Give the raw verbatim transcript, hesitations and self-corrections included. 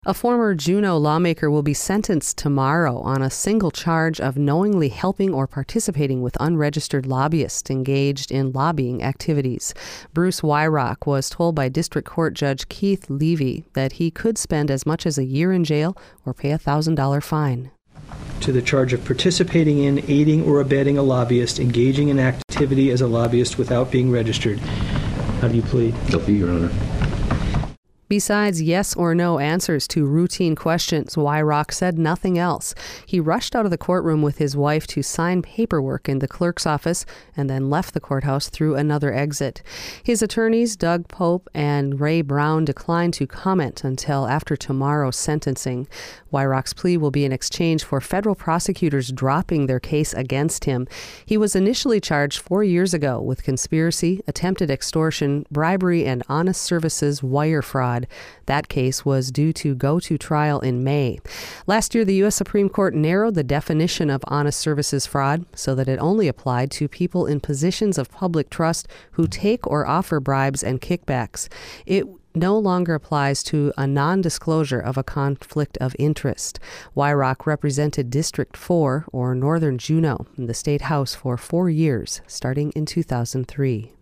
A former Juneau lawmaker will be sentenced tomorrow on a single charge of knowingly helping or participating with unregistered lobbyists engaged in lobbying activities. Bruce Wyrock was told by District Court Judge Keith Levy that he could spend as much as a year in jail or pay a one thousand dollars fine. To the charge of participating in, aiding, or abetting a lobbyist, engaging in activity as a lobbyist without being registered. How do you plead? Guilty, Your Honor. Besides yes or no answers to routine questions, Wyrock said nothing else. He rushed out of the courtroom with his wife to sign paperwork in the clerk's office and then left the courthouse through another exit. His attorneys, Doug Pope and Ray Brown, declined to comment until after tomorrow's sentencing. Wyrock's plea will be in exchange for federal prosecutors dropping their case against him. He was initially charged four years ago with conspiracy, attempted extortion, bribery, and honest services wire fraud. That case was due to go to trial in May. Last year, the U S Supreme Court narrowed the definition of honest services fraud so that it only applied to people in positions of public trust who take or offer bribes and kickbacks. It no longer applies to a non-disclosure of a conflict of interest. Wyrock represented District four, or Northern Juneau, in the State House for four years, starting in two thousand three.